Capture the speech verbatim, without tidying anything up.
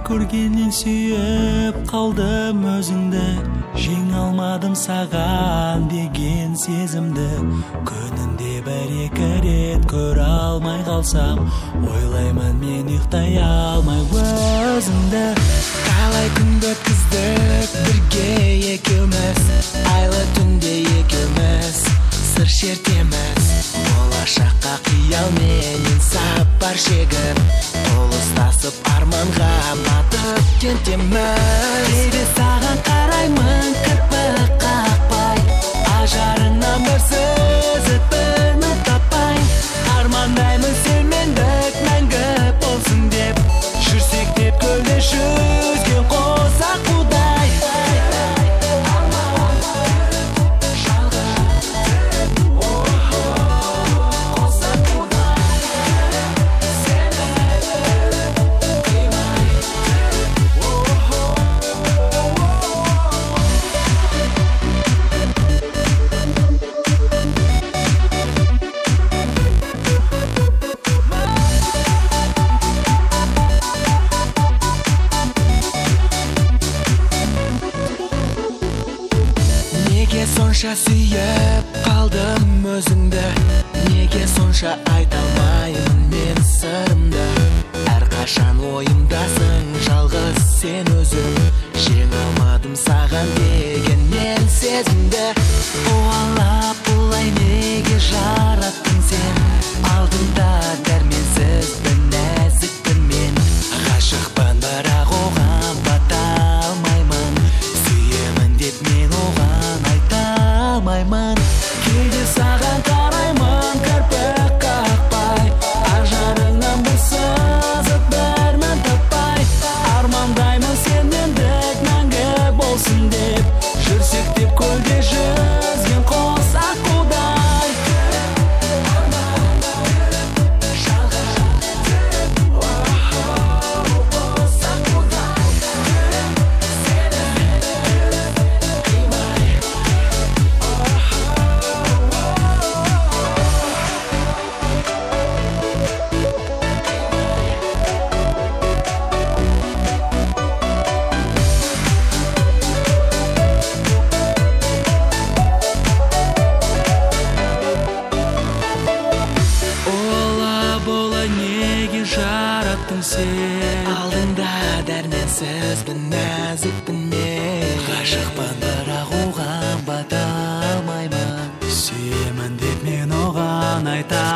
көргеннен сүйіп қалдым өзіңді, жеңе алмадым саған деген сезімді. Күнінде бір-екі рет көре алмай қалсам, ойлаймын мен ұйықтай алмай өзіңді. Қалай күнді өткіздік бірге екеуміз, айлы түнде екеуміз сыр шертеміз. Болашаққа қиялменен сапар шегіп, ұлыстасып арманға батып кетеміз. Кейде саған қараймын кірпік қақпай, ажарыңнан бір сөз өтпірмін таппай. Армандаймын сен мендік мәңгі болсын деп, жүрсек деп көлде жүзген қос аққудай. Сонша сүйіп қалдым өзіңді, неге сонша айта алмаймын мен сырымды. Әрқашан ойымдасың жалғыз сен өзің, жеңе алмадым саған деген мен сезімді. Қуалап бұлай неге жараттың сен, алдыңда дәрменсізбін, нәзікпін мен. Ғашықпын бірақ оған бата алмаймын, сүйемін деп мен оған айта алмаймын. Кейде саған қараймын кірпік қақпай, ажарыңнан бір сөз өтпірмін таппай. Армандаймын сен мендік мәңгі болсын деп, жүрсек деп көлде жүзген қос аққудай. Жараттың сен, алдыңда дәрменсізбін, нәзікпін мен. Ғашықпын бірақ оған бата алмаймын, сүйемін деп мен оған айта